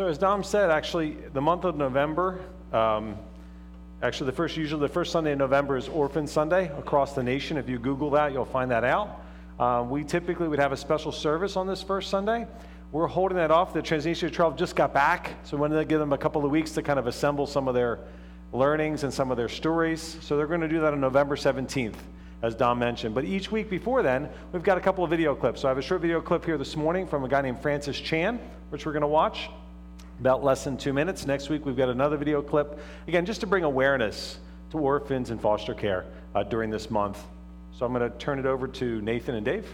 So as Dom said, actually, the month of November, usually the first Sunday in November is Orphan Sunday across the nation. If you Google that, you'll find that out. We typically would have a special service on this first Sunday. We're holding that off. The Transnistria 12 just got back, so we wanted to give them a couple of weeks to kind of assemble some of their learnings and some of their stories. So they're going to do that on November 17th, as Dom mentioned. But each week before then, we've got a couple of video clips. So I have a short video clip here this morning from a guy named Francis Chan, which we're going to watch. About less than 2 minutes. Next week, we've got another video clip, again, just to bring awareness to orphans in foster care during this month. So I'm going to turn it over to Nathan and Dave.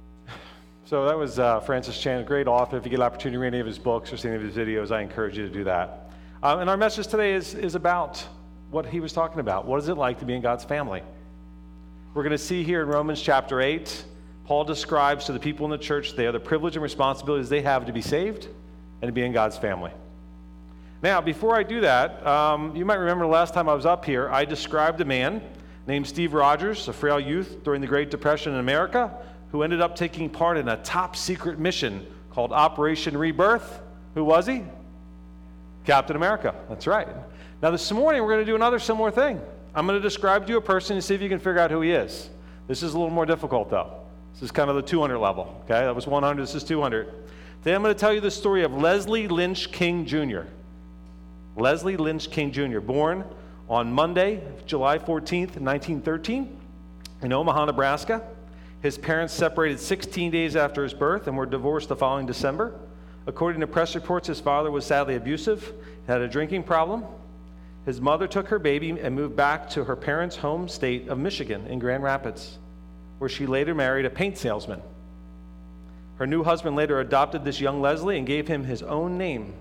So that was Francis Chan, a great author. If you get an opportunity to read any of his books or see any of his videos, I encourage you to do that. And our message today is about what he was talking about. What is it like to be in God's family? We're going to see here in Romans chapter 8, Paul describes to the people in the church the privilege and responsibilities they have to be saved and to be in God's family. Now, before I do that, you might remember the last time I was up here, I described a man named Steve Rogers, a frail youth during the Great Depression in America, who ended up taking part in a top secret mission called Operation Rebirth. Who was he? Captain America. That's right. Now, this morning, we're going to do another similar thing. I'm going to describe to you a person and see if you can figure out who he is. This is a little more difficult, though. This is kind of the 200 level, okay? That was 100. This is 200. Today, I'm going to tell you the story of Leslie Lynch King Jr. Leslie Lynch King Jr., born on Monday, July 14th, 1913, in Omaha, Nebraska. His parents separated 16 days after his birth and were divorced the following December. According to press reports, his father was sadly abusive, had a drinking problem. His mother took her baby and moved back to her parents' home state of Michigan in Grand Rapids, where she later married a paint salesman. Her new husband later adopted this young Leslie and gave him his own name.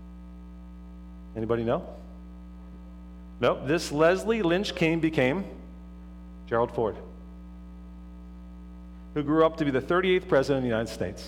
Anybody know? No, this Leslie Lynch King became Gerald Ford, who grew up to be the 38th president of the United States.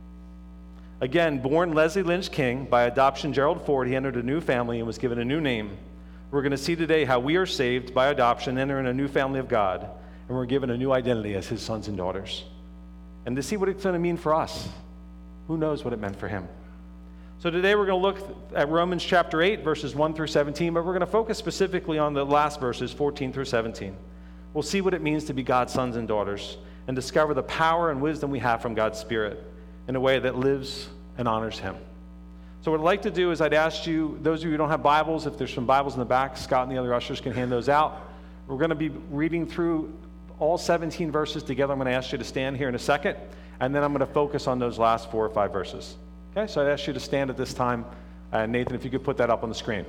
Again, born Leslie Lynch King, by adoption Gerald Ford, he entered a new family and was given a new name. We're going to see today how we are saved by adoption, entering a new family of God, and we're given a new identity as his sons and daughters. And to see what it's going to mean for us, who knows what it meant for him. So today we're going to look at Romans chapter 8, verses 1 through 17, but we're going to focus specifically on the last verses, 14 through 17. We'll see what it means to be God's sons and daughters and discover the power and wisdom we have from God's Spirit in a way that lives and honors him. So what I'd like to do is I'd ask you, those of you who don't have Bibles, if there's some Bibles in the back, Scott and the other ushers can hand those out. We're going to be reading through all 17 verses together. I'm going to ask you to stand here in a second, and then I'm going to focus on those last 4 or 5 verses. Okay, so I'd ask you to stand at this time. Nathan, if you could put that up on the screen.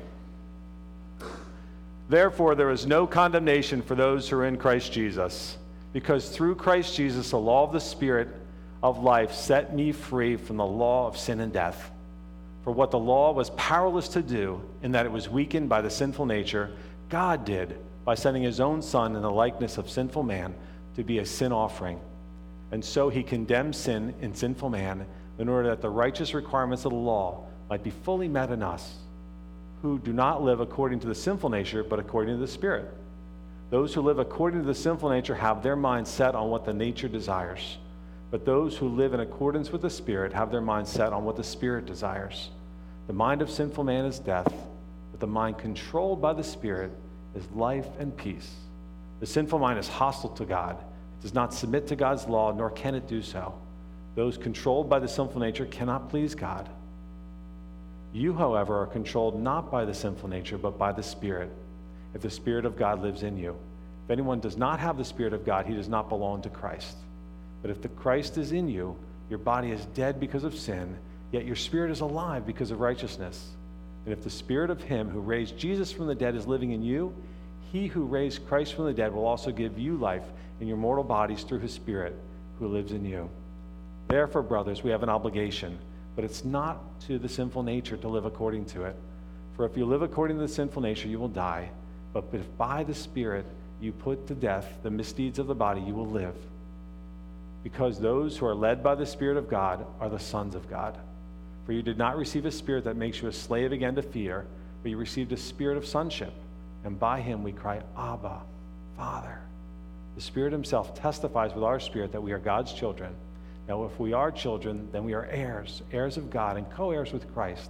Therefore, there is no condemnation for those who are in Christ Jesus, because through Christ Jesus, the law of the Spirit of life set me free from the law of sin and death. For what the law was powerless to do, in that it was weakened by the sinful nature, God did by sending his own Son in the likeness of sinful man to be a sin offering. And so he condemned sin in sinful man in order that the righteous requirements of the law might be fully met in us, who do not live according to the sinful nature, but according to the Spirit. Those who live according to the sinful nature have their mind set on what the nature desires. But those who live in accordance with the Spirit have their mind set on what the Spirit desires. The mind of sinful man is death, but the mind controlled by the Spirit is life and peace. The sinful mind is hostile to God. It does not submit to God's law, nor can it do so. Those controlled by the sinful nature cannot please God. You, however, are controlled not by the sinful nature, but by the Spirit, if the Spirit of God lives in you. If anyone does not have the Spirit of God, he does not belong to Christ. But if the Christ is in you, your body is dead because of sin, yet your spirit is alive because of righteousness. And if the Spirit of him who raised Jesus from the dead is living in you, he who raised Christ from the dead will also give you life in your mortal bodies through his Spirit who lives in you. Therefore, brothers, we have an obligation, but it's not to the sinful nature to live according to it. For if you live according to the sinful nature, you will die. But if by the Spirit you put to death the misdeeds of the body, you will live. Because those who are led by the Spirit of God are the sons of God. For you did not receive a spirit that makes you a slave again to fear, but you received a spirit of sonship, and by him we cry, Abba, Father. The Spirit himself testifies with our spirit that we are God's children. Now if we are children, then we are heirs, heirs of God, and co-heirs with Christ,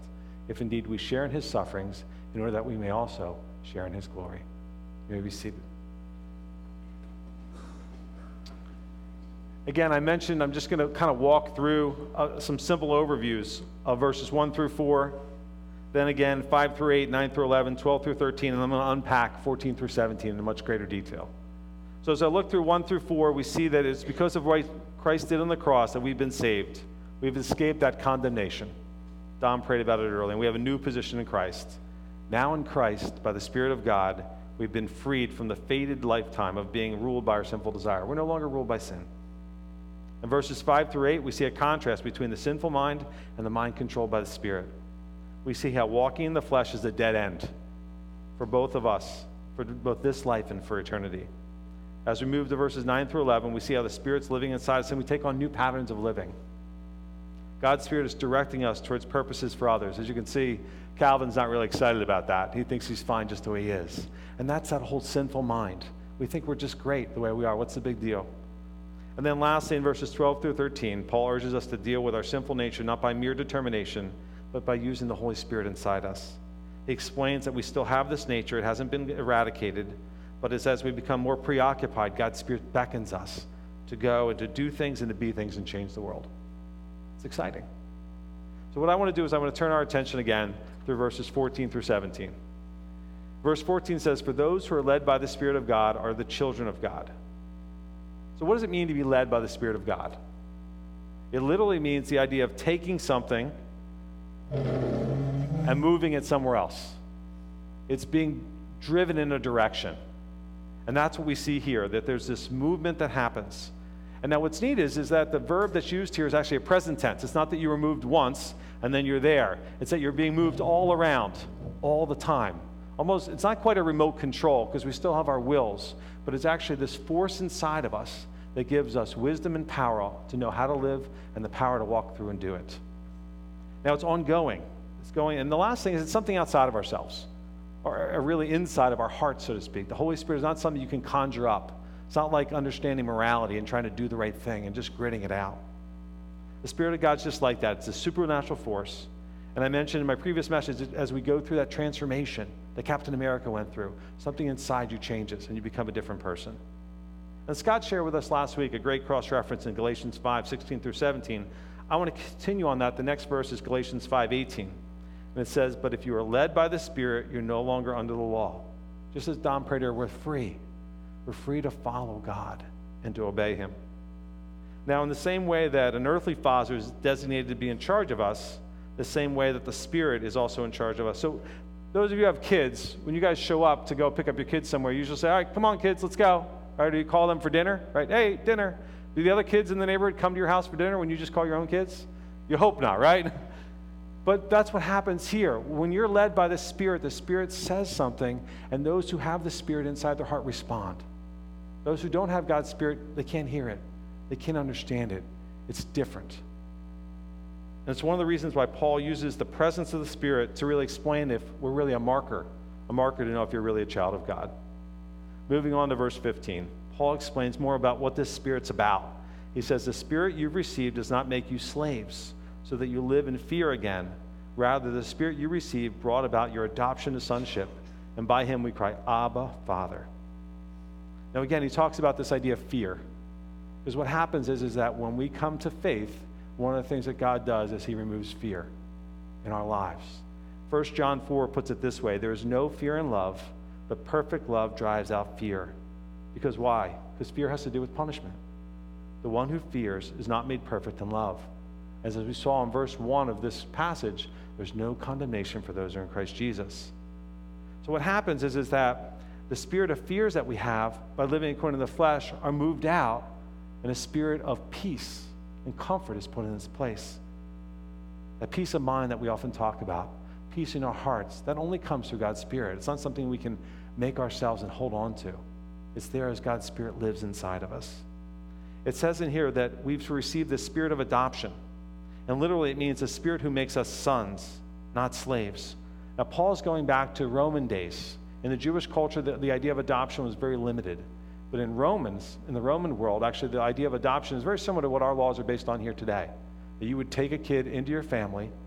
if indeed we share in his sufferings, in order that we may also share in his glory. You may be seated. Again, I mentioned I'm just going to kind of walk through some simple overviews of verses 1 through 4, then again 5 through 8, 9 through 11, 12 through 13, and I'm going to unpack 14 through 17 in much greater detail. So as I look through 1 through 4, we see that it's because of what Christ did on the cross that we've been saved. We've escaped that condemnation. Don prayed about it earlier, and we have a new position in Christ. Now in Christ, by the Spirit of God, we've been freed from the fated lifetime of being ruled by our sinful desire. We're no longer ruled by sin. In verses 5 through 8, we see a contrast between the sinful mind and the mind controlled by the Spirit. We see how walking in the flesh is a dead end for both of us, for both this life and for eternity. As we move to verses 9 through 11, we see how the Spirit's living inside us, and we take on new patterns of living. God's Spirit is directing us towards purposes for others. As you can see, Calvin's not really excited about that. He thinks he's fine just the way he is. And that's that whole sinful mind. We think we're just great the way we are. What's the big deal? And then lastly, in verses 12 through 13, Paul urges us to deal with our sinful nature not by mere determination, but by using the Holy Spirit inside us. He explains that we still have this nature. It hasn't been eradicated, but it's as we become more preoccupied, God's Spirit beckons us to go and to do things and to be things and change the world. It's exciting. So what I want to do is I want to turn our attention again through verses 14 through 17. Verse 14 says, "For those who are led by the Spirit of God are the children of God." So what does it mean to be led by the Spirit of God? It literally means the idea of taking something and moving it somewhere else. It's being driven in a direction. And that's what we see here, that there's this movement that happens. And now what's neat is that the verb that's used here is actually a present tense. It's not that you were moved once and then you're there. It's that you're being moved all around, all the time. Almost, it's not quite a remote control because we still have our wills, but it's actually this force inside of us that gives us wisdom and power to know how to live and the power to walk through and do it. Now it's ongoing. It's going, and the last thing is it's something outside of ourselves, or really inside of our heart, so to speak. The Holy Spirit is not something you can conjure up. It's not like understanding morality and trying to do the right thing and just gritting it out. The Spirit of God's just like that. It's a supernatural force. And I mentioned in my previous message, as we go through that transformation that Captain America went through, something inside you changes and you become a different person. And Scott shared with us last week a great cross-reference in Galatians 5, 16 through 17. I want to continue on that. The next verse is Galatians 5, 18. And it says, "But if you are led by the Spirit, you're no longer under the law." Just as Don prayed, we're free. We're free to follow God and to obey him. Now, in the same way that an earthly father is designated to be in charge of us, the same way that the Spirit is also in charge of us. So those of you who have kids, when you guys show up to go pick up your kids somewhere, you usually say, "All right, come on, kids, let's go." All right, do you call them for dinner? Right? "Hey, dinner." Do the other kids in the neighborhood come to your house for dinner when you just call your own kids? You hope not, right? But that's what happens here. When you're led by the Spirit says something, and those who have the Spirit inside their heart respond. Those who don't have God's Spirit, they can't hear it. They can't understand it. It's different. And it's one of the reasons why Paul uses the presence of the Spirit to really explain if we're really a marker to know if you're really a child of God. Moving on to verse 15, Paul explains more about what this Spirit's about. He says, "The Spirit you've received does not make you slaves, so that you live in fear again. Rather, the Spirit you received brought about your adoption to sonship, and by him we cry, 'Abba, Father.'" Now again, he talks about this idea of fear. Because what happens is that when we come to faith, one of the things that God does is he removes fear in our lives. 1 John 4 puts it this way, "There is no fear in love, but perfect love drives out fear." Because why? Because fear has to do with punishment. The one who fears is not made perfect in love. As we saw in verse 1 of this passage, there's no condemnation for those who are in Christ Jesus. So what happens is that the spirit of fears that we have by living according to the flesh are moved out, and a spirit of peace and comfort is put in its place. That peace of mind that we often talk about, peace in our hearts, that only comes through God's Spirit. It's not something we can make ourselves and hold on to. It's there as God's Spirit lives inside of us. It says in here that we've received the spirit of adoption. And literally it means a spirit who makes us sons, not slaves. Now Paul's going back to Roman days. In the Jewish culture, the idea of adoption was very limited. But in the Roman world, actually the idea of adoption is very similar to what our laws are based on here today. That you would take a kid into your family,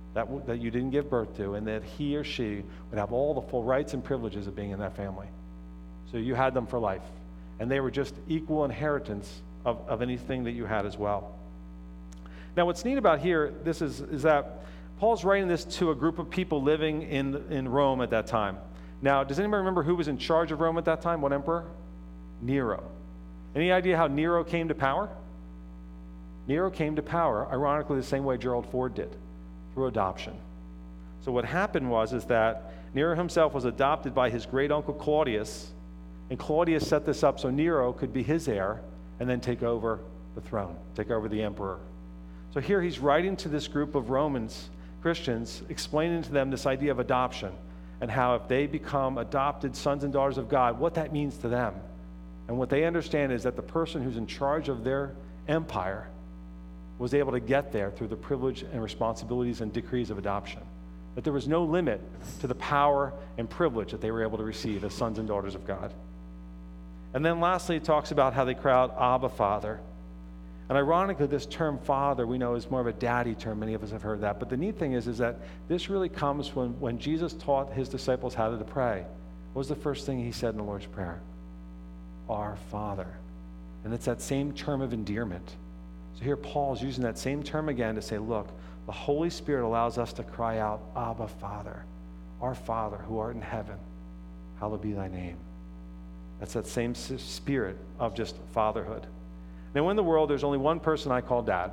that you didn't give birth to, and that he or she would have all the full rights and privileges of being in that family. So you had them for life. And they were just equal inheritance of anything that you had as well. Now, what's neat about here, is that Paul's writing this to a group of people living in Rome at that time. Now, does anybody remember who was in charge of Rome at that time? What emperor? Nero. Any idea how Nero came to power? Nero came to power, ironically, the same way Gerald Ford did, through adoption. So what happened is that Nero himself was adopted by his great-uncle Claudius, and Claudius set this up so Nero could be his heir and then take over the throne, take over the emperor. So here he's writing to this group of Romans, Christians, explaining to them this idea of adoption and how if they become adopted sons and daughters of God, what that means to them. And what they understand is that the person who's in charge of their empire was able to get there through the privilege and responsibilities and decrees of adoption. That there was no limit to the power and privilege that they were able to receive as sons and daughters of God. And then lastly, it talks about how they cry out, Abba, Father. And ironically, this term father, we know, is more of a daddy term. Many of us have heard that. But the neat thing is that this really comes when Jesus taught his disciples how to pray. What was the first thing he said in the Lord's Prayer? Our Father. And it's that same term of endearment. So here Paul's using that same term again to say, look, the Holy Spirit allows us to cry out, Abba, Father, our Father who art in heaven, hallowed be thy name. That's that same spirit of just fatherhood. Now, in the world, there's only one person I call Dad.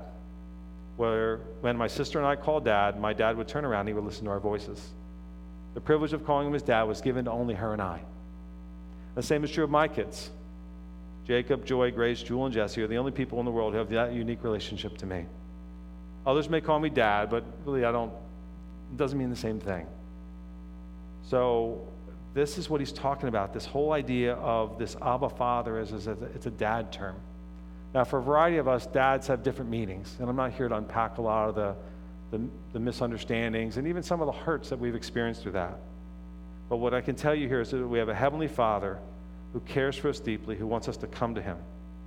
When my sister and I called Dad, my dad would turn around and he would listen to our voices. The privilege of calling him his dad was given to only her and I. The same is true of my kids. Jacob, Joy, Grace, Jewel, and Jesse are the only people in the world who have that unique relationship to me. Others may call me Dad, but really it doesn't mean the same thing. So this is what he's talking about, this whole idea of this Abba Father it's a dad term. Now, for a variety of us, dads have different meanings, and I'm not here to unpack a lot of the misunderstandings and even some of the hurts that we've experienced through that. But what I can tell you here is that we have a Heavenly Father who cares for us deeply, who wants us to come to him.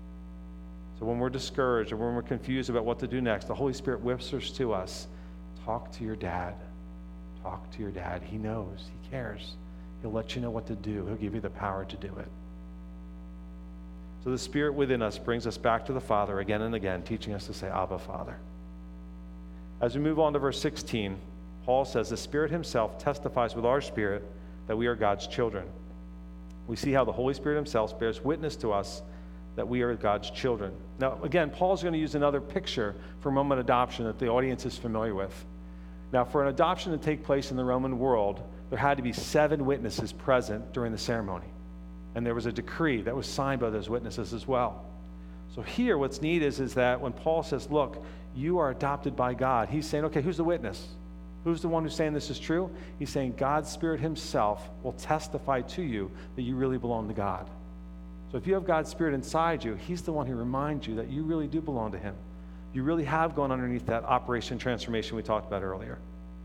So when we're discouraged or when we're confused about what to do next, the Holy Spirit whispers to us, talk to your dad. Talk to your dad. He knows. He cares. He'll let you know what to do. He'll give you the power to do it. So the Spirit within us brings us back to the Father again and again, teaching us to say, Abba, Father. As we move on to verse 16, Paul says, the Spirit himself testifies with our spirit that we are God's children. We see how the Holy Spirit himself bears witness to us that we are God's children. Now, again, Paul's going to use another picture for Roman adoption that the audience is familiar with. Now, for an adoption to take place in the Roman world, there had to be 7 witnesses present during the ceremony. And there was a decree that was signed by those witnesses as well. So here, what's neat is that when Paul says, look, you are adopted by God, he's saying, okay, who's the witness? Who's the one who's saying this is true? He's saying God's Spirit himself will testify to you that you really belong to God. So if you have God's Spirit inside you, he's the one who reminds you that you really do belong to him. You really have gone underneath that Operation Transformation we talked about earlier.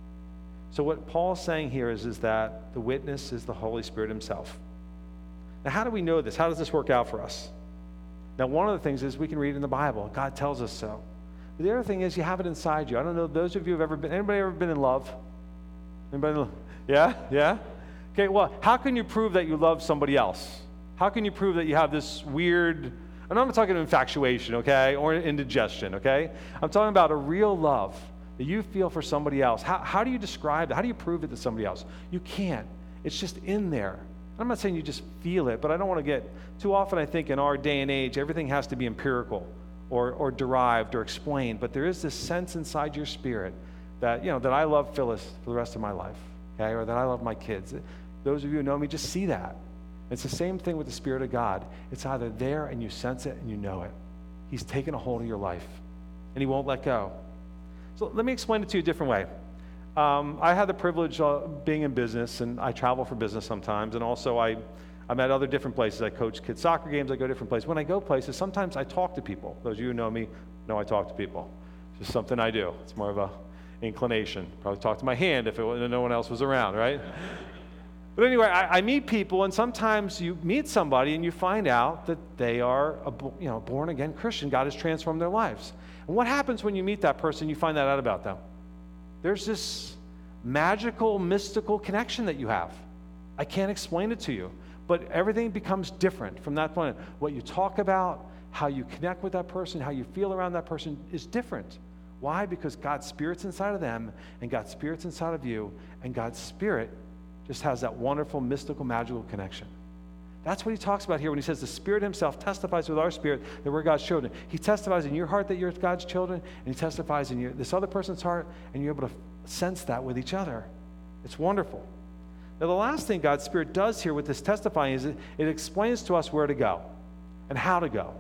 So what Paul's saying here is that the witness is the Holy Spirit himself. Now, how do we know this? How does this work out for us? Now, one of the things is we can read in the Bible. God tells us so. But the other thing is you have it inside you. I don't know, those of you who have anybody ever been in love? Anybody? Yeah? Yeah? Okay, well, how can you prove that you love somebody else? How can you prove that you have this weird, and I'm not talking infatuation, okay, or indigestion, okay? I'm talking about a real love that you feel for somebody else. How do you describe it? How do you prove it to somebody else? You can't. It's just in there. I'm not saying you just feel it, but I don't want to get, too often I think in our day and age, everything has to be empirical or derived or explained, but there is this sense inside your spirit that, that I love Phyllis for the rest of my life, okay, or that I love my kids. Those of you who know me just see that. It's the same thing with the Spirit of God. It's either there and you sense it and you know it. He's taken a hold of your life, and he won't let go. So let me explain it to you a different way. I had the privilege of being in business, and I travel for business sometimes, and also I'm at other different places. I coach kids' soccer games. I go different places. When I go places, sometimes I talk to people. Those of you who know me know I talk to people. It's just something I do. It's more of a inclination. Probably talk to my hand if no one else was around, right? But anyway, I meet people, and sometimes you meet somebody and you find out that they are a born-again Christian. God has transformed their lives. And what happens when you meet that person, you find that out about them? there's this magical, mystical connection that you have. I can't explain it to you, but everything becomes different from that point. What you talk about, how you connect with that person, how you feel around that person is different. Why? Because God's Spirit's inside of them, and God's Spirit's inside of you, and God's Spirit just has that wonderful, mystical, magical connection. That's what he talks about here when he says the Spirit himself testifies with our spirit that we're God's children. He testifies in your heart that you're God's children, and he testifies in this other person's heart, and you're able to sense that with each other. It's wonderful. Now, the last thing God's Spirit does here with this testifying is it explains to us where to go and how to go.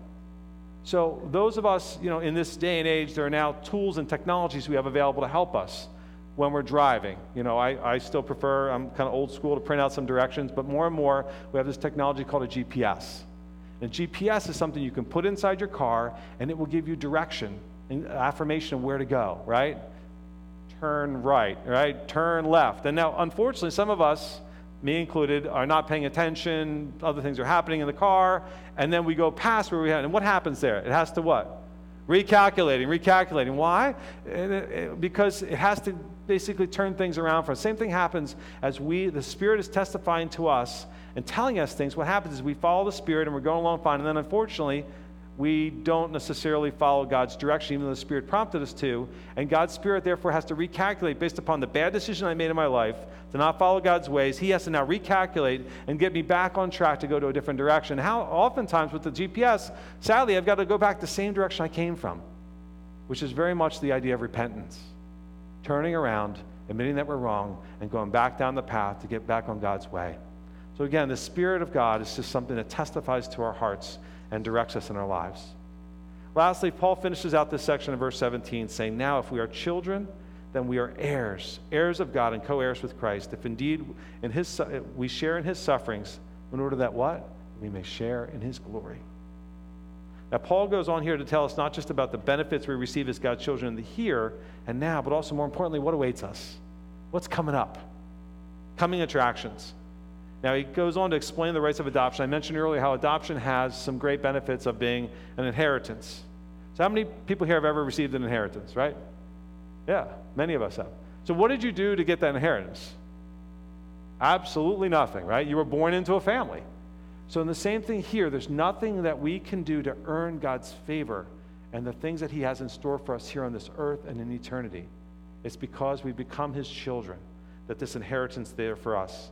So those of us, in this day and age, there are now tools and technologies we have available to help us when we're driving. I still prefer, I'm kind of old school, to print out some directions, but more and more we have this technology called a GPS. And GPS is something you can put inside your car, and it will give you direction and affirmation of where to go, right? Turn right? Turn left. And now, unfortunately, some of us, me included, are not paying attention. Other things are happening in the car, and then we go past where we had. And what happens there? It has to what? Recalculating. Why? Because it has to basically turn things around for us. Same thing happens as the Spirit is testifying to us and telling us things. What happens is we follow the Spirit and we're going along fine, and then unfortunately, we don't necessarily follow God's direction, even though the Spirit prompted us to. And God's Spirit, therefore, has to recalculate based upon the bad decision I made in my life to not follow God's ways. He has to now recalculate and get me back on track to go to a different direction. How oftentimes with the GPS, sadly, I've got to go back the same direction I came from, which is very much the idea of repentance. Turning around, admitting that we're wrong, and going back down the path to get back on God's way. So again, the Spirit of God is just something that testifies to our hearts and directs us in our lives. Lastly, Paul finishes out this section in verse 17 saying, now if we are children, then we are heirs of God and co-heirs with Christ, if indeed we share in his sufferings, in order that what? We may share in his glory. Now, Paul goes on here to tell us not just about the benefits we receive as God's children in the here and now, but also more importantly, what awaits us. What's coming up? Coming attractions. Now, he goes on to explain the rights of adoption. I mentioned earlier how adoption has some great benefits of being an inheritance. So how many people here have ever received an inheritance, right? Yeah, many of us have. So what did you do to get that inheritance? Absolutely nothing, right? You were born into a family. So in the same thing here, there's nothing that we can do to earn God's favor and the things that he has in store for us here on this earth and in eternity. It's because we become his children that this inheritance is there for us.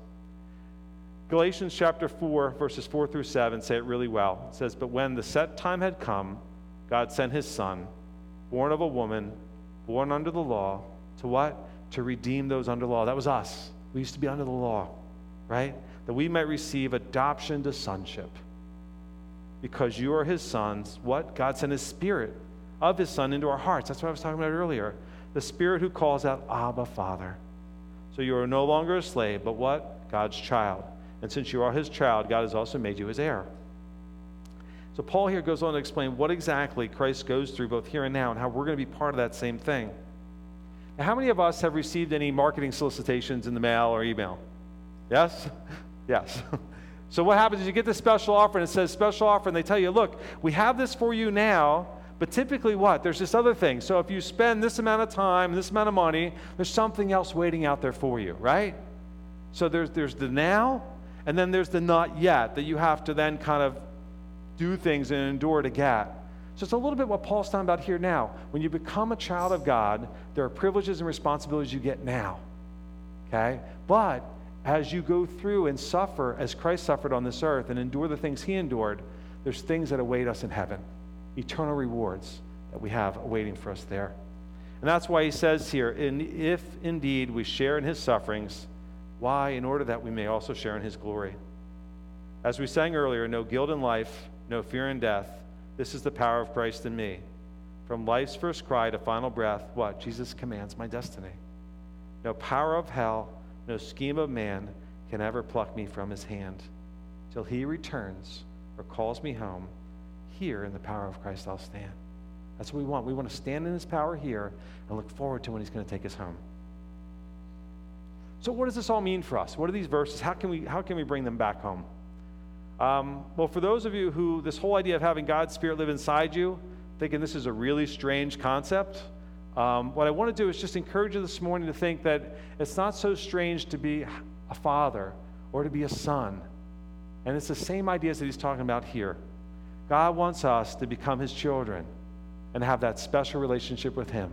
Galatians chapter 4, verses 4 through 7 say it really well. It says, but when the set time had come, God sent his Son, born of a woman, born under the law, to what? To redeem those under law. That was us. We used to be under the law, right? That we might receive adoption to sonship. Because you are his sons, what? God sent his Spirit of his Son into our hearts. That's what I was talking about earlier. The Spirit who calls out, Abba, Father. So you are no longer a slave, but what? God's child. And since you are his child, God has also made you his heir. So Paul here goes on to explain what exactly Christ goes through both here and now and how we're going to be part of that same thing. Now, how many of us have received any marketing solicitations in the mail or email? Yes? Yes. So what happens is you get this special offer and it says special offer and they tell you, look, we have this for you now, but typically what? There's this other thing. So if you spend this amount of time, this amount of money, there's something else waiting out there for you, right? So there's the now, and then there's the not yet that you have to then kind of do things and endure to get. So it's a little bit what Paul's talking about here now. When you become a child of God, there are privileges and responsibilities you get now, okay? But as you go through and suffer as Christ suffered on this earth and endure the things he endured, there's things that await us in heaven, eternal rewards that we have awaiting for us there. And that's why he says here, if indeed we share in his sufferings, why? In order that we may also share in his glory. As we sang earlier, no guilt in life, no fear in death. This is the power of Christ in me. From life's first cry to final breath, what? Jesus commands my destiny. No power of hell, no scheme of man can ever pluck me from his hand. Till he returns or calls me home, here in the power of Christ I'll stand. That's what we want. We want to stand in his power here and look forward to when he's going to take us home. So what does this all mean for us? What are these verses? How can we bring them back home? Well, for those of you who this whole idea of having God's Spirit live inside you, thinking this is a really strange concept, What I want to do is just encourage you this morning to think that it's not so strange to be a father or to be a son. And it's the same ideas that he's talking about here. God wants us to become his children and have that special relationship with him.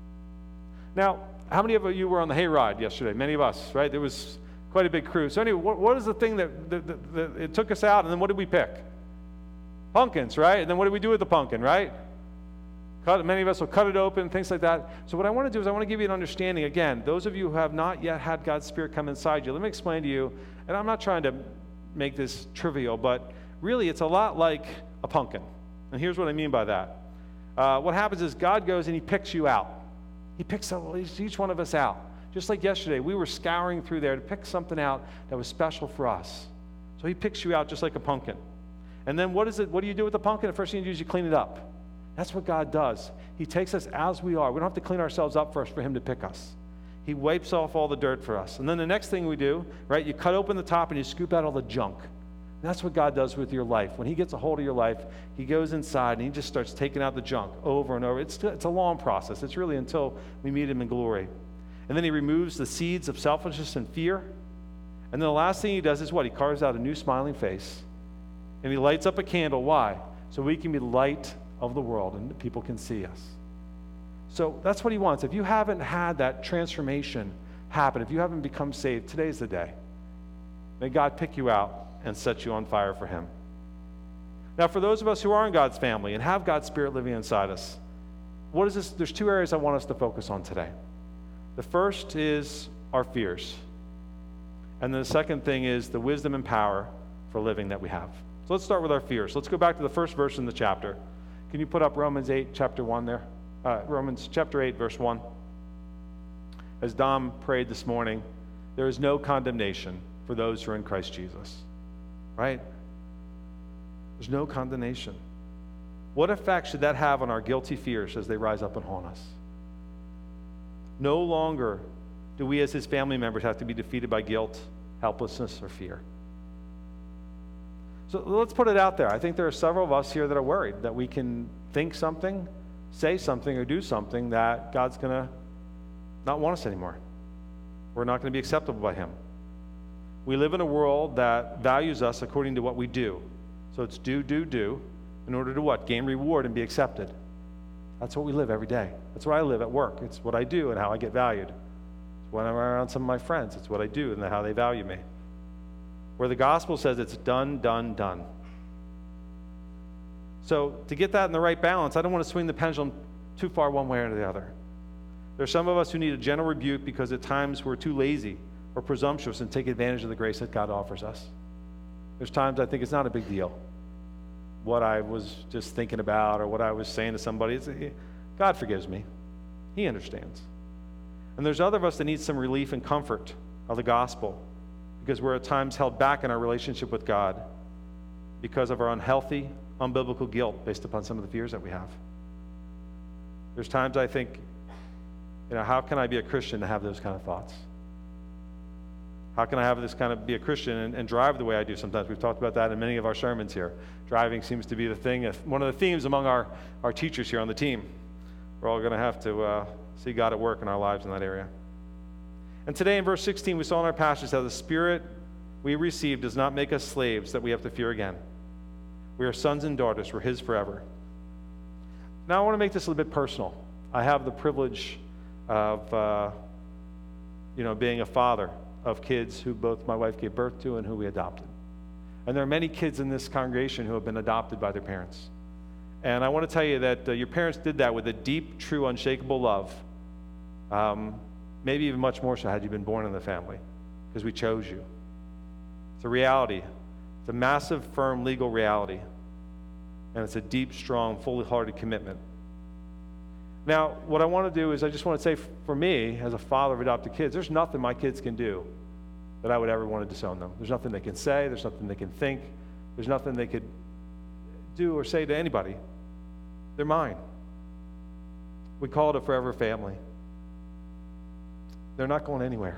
Now, how many of you were on the hayride yesterday? Many of us, right? There was quite a big crew. So anyway, what is the thing that it took us out, and then what did we pick? Pumpkins, right? And then what did we do with the pumpkin, right? Many of us will cut it open, things like that. So what I want to do is I want to give you an understanding. Again, those of you who have not yet had God's Spirit come inside you, let me explain to you, and I'm not trying to make this trivial, but really it's a lot like a pumpkin. And here's what I mean by that. What happens is God goes and he picks you out. He picks each one of us out. Just like yesterday, we were scouring through there to pick something out that was special for us. So he picks you out just like a pumpkin. And then what do you do with the pumpkin? The first thing you do is you clean it up. That's what God does. He takes us as we are. We don't have to clean ourselves up first for him to pick us. He wipes off all the dirt for us. And then the next thing we do, right, you cut open the top and you scoop out all the junk. And that's what God does with your life. When he gets a hold of your life, he goes inside and he just starts taking out the junk over and over. It's a long process. It's really until we meet him in glory. And then he removes the seeds of selfishness and fear. And then the last thing he does is what? He carves out a new smiling face. And he lights up a candle. Why? So we can be the light of the world and people can see us. So that's what he wants. If you haven't had that transformation happen, if you haven't become saved, today's the day. May God pick you out and set you on fire for him. Now, for those of us who are in God's family and have God's Spirit living inside us, what is this? There's two areas I want us to focus on today. The first is our fears. And then the second thing is the wisdom and power for living that we have. So let's start with our fears. Let's go back to the first verse in the chapter. Can you put up Romans 8, chapter 1 there? Romans chapter 8, verse 1. As Dom prayed this morning, there is no condemnation for those who are in Christ Jesus. Right? There's no condemnation. What effect should that have on our guilty fears as they rise up and haunt us? No longer do we as his family members have to be defeated by guilt, helplessness, or fear. So let's put it out there. I think there are several of us here that are worried that we can think something, say something, or do something that God's going to not want us anymore. We're not going to be acceptable by him. We live in a world that values us according to what we do. So it's do, in order to what? Gain reward and be accepted. That's what we live every day. That's what I live at work. It's what I do and how I get valued. It's when I'm around some of my friends. It's what I do and how they value me. Where the gospel says it's done, done, done. So to get that in the right balance, I don't want to swing the pendulum too far one way or the other. There are some of us who need a gentle rebuke because at times we're too lazy or presumptuous and take advantage of the grace that God offers us. There's times I think it's not a big deal. What I was just thinking about or what I was saying to somebody, God forgives me. He understands. And there's other of us that need some relief and comfort of the gospel because we're at times held back in our relationship with God because of our unhealthy, unbiblical guilt based upon some of the fears that we have. There's times I think, how can I be a Christian to have those kind of thoughts? How can I have this kind of be a Christian and drive the way I do sometimes? We've talked about that in many of our sermons here. Driving seems to be the thing, one of the themes among our teachers here on the team. We're all going to have to see God at work in our lives in that area. And today in verse 16, we saw in our passage how the Spirit we received does not make us slaves that we have to fear again. We are sons and daughters. We're his forever. Now I want to make this a little bit personal. I have the privilege of being a father of kids who both my wife gave birth to and who we adopted. And there are many kids in this congregation who have been adopted by their parents. And I want to tell you that your parents did that with a deep, true, unshakable love. Maybe even much more so had you been born in the family, because we chose you. It's a reality. It's a massive, firm, legal reality. And it's a deep, strong, fully-hearted commitment. Now, what I want to do is I just want to say, for me, as a father of adopted kids, there's nothing my kids can do that I would ever want to disown them. There's nothing they can say. There's nothing they can think. There's nothing they could do or say to anybody. They're mine. We call it a forever family. They're not going anywhere.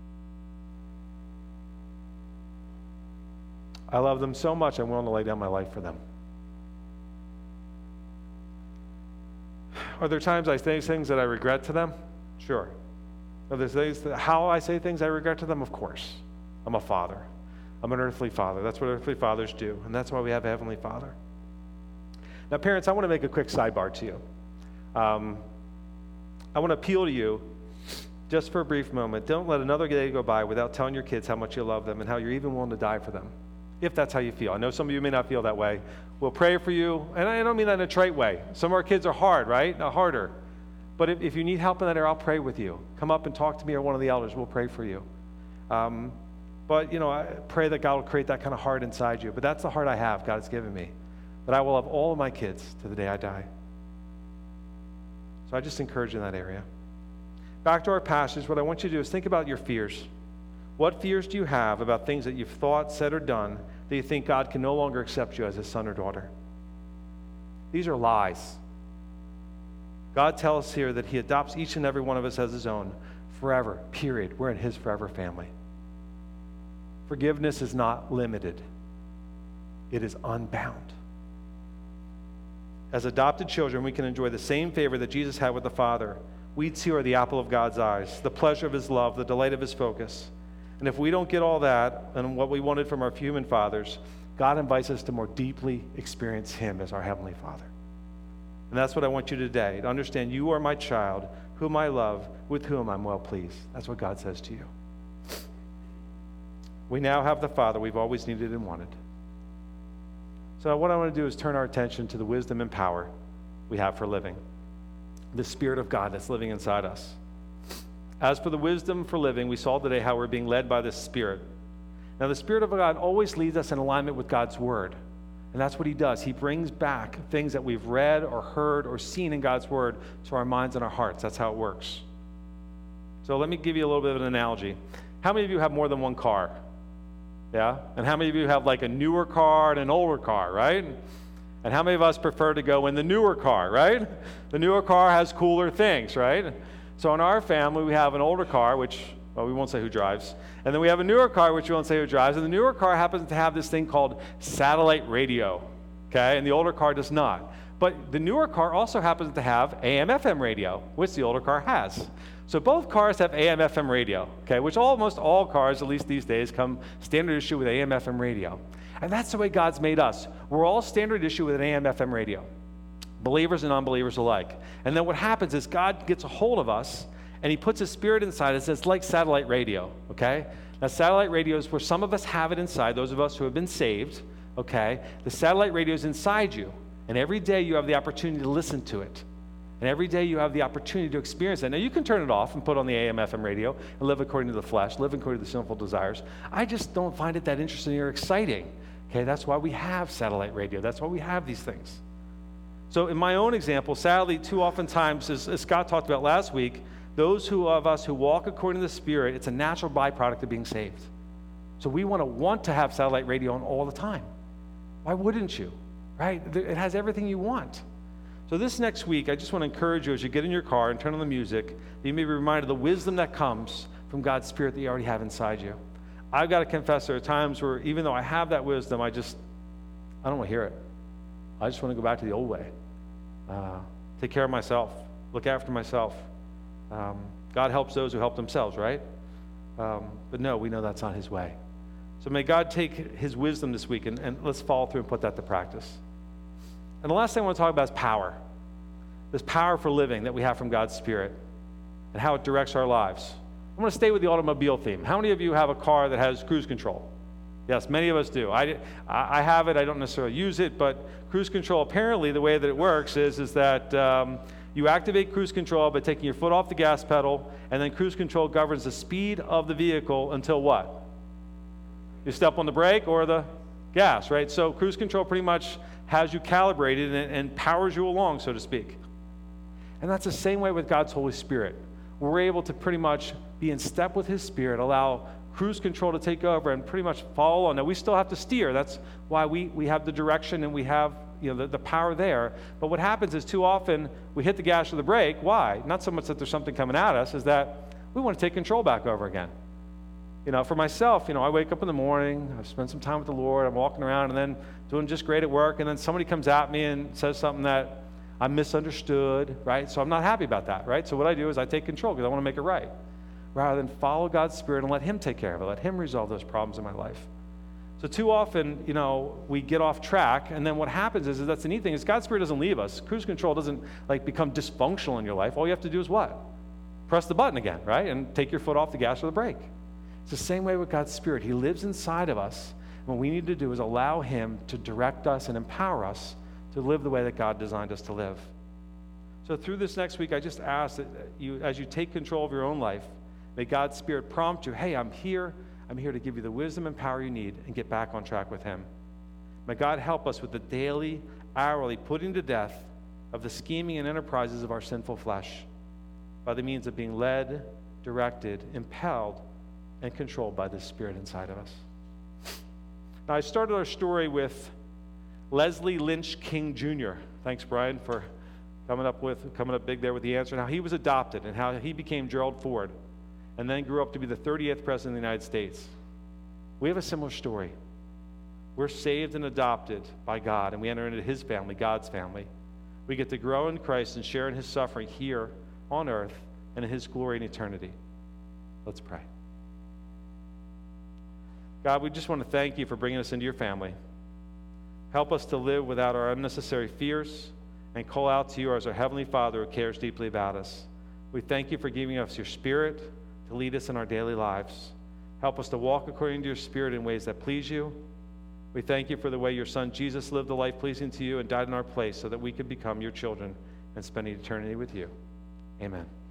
I love them so much, I'm willing to lay down my life for them. Are there times I say things that I regret to them? Sure. Are there things how I say things I regret to them? Of course. I'm a father. I'm an earthly father. That's what earthly fathers do, and that's why we have a heavenly Father. Now, parents, I want to make a quick sidebar to you. I want to appeal to you just for a brief moment. Don't let another day go by without telling your kids how much you love them and how you're even willing to die for them, if that's how you feel. I know some of you may not feel that way. We'll pray for you, and I don't mean that in a trite way. Some of our kids are hard, right? Not harder. But if you need help in that area, I'll pray with you. Come up and talk to me or one of the elders. We'll pray for you. But, I pray that God will create that kind of heart inside you. But that's the heart I have, God has given me. That I will love all of my kids to the day I die. So I just encourage you in that area. Back to our passage, what I want you to do is think about your fears. What fears do you have about things that you've thought, said, or done that you think God can no longer accept you as his son or daughter? These are lies. God tells us here that he adopts each and every one of us as his own forever, period. We're in his forever family. Forgiveness is not limited. It is unbound. As adopted children, we can enjoy the same favor that Jesus had with the Father. We too are the apple of God's eyes, the pleasure of his love, the delight of his focus. And if we don't get all that and what we wanted from our human fathers, God invites us to more deeply experience him as our heavenly Father. And that's what I want you today, to understand you are my child, whom I love, with whom I'm well pleased. That's what God says to you. We now have the Father we've always needed and wanted. So what I want to do is turn our attention to the wisdom and power we have for living. The Spirit of God that's living inside us. As for the wisdom for living, we saw today how we're being led by the Spirit. Now, the Spirit of God always leads us in alignment with God's Word. And that's what he does. He brings back things that we've read or heard or seen in God's Word to our minds and our hearts. That's how it works. So let me give you a little bit of an analogy. How many of you have more than one car? Yeah? And how many of you have like a newer car and an older car, right? And how many of us prefer to go in the newer car, right? The newer car has cooler things, right? So in our family, we have an older car, which, well, we won't say who drives. And then we have a newer car, which we won't say who drives. And the newer car happens to have this thing called satellite radio, okay? And the older car does not. But the newer car also happens to have AM/FM radio, which the older car has. So both cars have AM/FM radio, okay? Which almost all cars, at least these days, come standard issue with AM/FM radio. And that's the way God's made us. We're all standard issue with an AM/FM radio, believers and unbelievers alike. And then what happens is God gets a hold of us, and he puts his Spirit inside us. It's like satellite radio, okay? Now, satellite radio is where some of us have it inside, those of us who have been saved, okay? The satellite radio is inside you, and every day you have the opportunity to listen to it. And every day you have the opportunity to experience that. Now, you can turn it off and put on the AM/FM radio and live according to the flesh, live according to the sinful desires. I just don't find it that interesting or exciting. Okay, that's why we have satellite radio. That's why we have these things. So in my own example, sadly, too often times, as Scott talked about last week, those of us who walk according to the Spirit, it's a natural byproduct of being saved. So we want to have satellite radio on all the time. Why wouldn't you, right? It has everything you want. So this next week, I just want to encourage you as you get in your car and turn on the music, that you may be reminded of the wisdom that comes from God's Spirit that you already have inside you. I've got to confess, there are times where even though I have that wisdom, I don't want to hear it. I just want to go back to the old way. Take care of myself. Look after myself. God helps those who help themselves, right? But no, we know that's not his way. So may God take his wisdom this week and let's follow through and put that to practice. And the last thing I want to talk about is power. This power for living that we have from God's Spirit and how it directs our lives. I want to stay with the automobile theme. How many of you have a car that has cruise control? Yes, many of us do. I have it. I don't necessarily use it, but cruise control, apparently the way that it works is that you activate cruise control by taking your foot off the gas pedal, and then cruise control governs the speed of the vehicle until what? You step on the brake or the gas, right? So cruise control pretty much has you calibrated and powers you along, so to speak. And that's the same way with God's Holy Spirit. We're able to pretty much be in step with his Spirit, allow cruise control to take over and pretty much follow on. Now, we still have to steer. That's why we have the direction and we have the power there. But what happens is too often we hit the gas or the brake. Why? Not so much that there's something coming at us, is that we want to take control back over again. For myself, I wake up in the morning, I spend some time with the Lord, I'm walking around and then doing just great at work, and then somebody comes at me and says something that I'm misunderstood, right? So I'm not happy about that, right? So what I do is I take control because I want to make it right, rather than follow God's Spirit and let Him take care of it, let Him resolve those problems in my life. So too often, we get off track, and then what happens is that's the neat thing, is God's Spirit doesn't leave us. Cruise control doesn't become dysfunctional in your life. All you have to do is what? Press the button again, right? And take your foot off the gas or the brake. It's the same way with God's Spirit. He lives inside of us. What we need to do is allow Him to direct us and empower us to live the way that God designed us to live. So through this next week, I just ask that you, as you take control of your own life, may God's Spirit prompt you, hey, I'm here to give you the wisdom and power you need and get back on track with Him. May God help us with the daily, hourly putting to death of the scheming and enterprises of our sinful flesh by the means of being led, directed, impelled, and controlled by the Spirit inside of us. Now, I started our story with Leslie Lynch King Jr. Thanks, Brian, for coming up big there with the answer, and how he was adopted and how he became Gerald Ford and then grew up to be the 38th president of the United States. We have a similar story. We're saved and adopted by God, and we enter into His family, God's family. We get to grow in Christ and share in His suffering here on earth and in His glory in eternity. Let's pray. God, we just want to thank You for bringing us into Your family. Help us to live without our unnecessary fears and call out to You as our Heavenly Father who cares deeply about us. We thank You for giving us Your Spirit to lead us in our daily lives. Help us to walk according to Your Spirit in ways that please You. We thank You for the way Your Son Jesus lived a life pleasing to You and died in our place so that we could become Your children and spend eternity with You. Amen.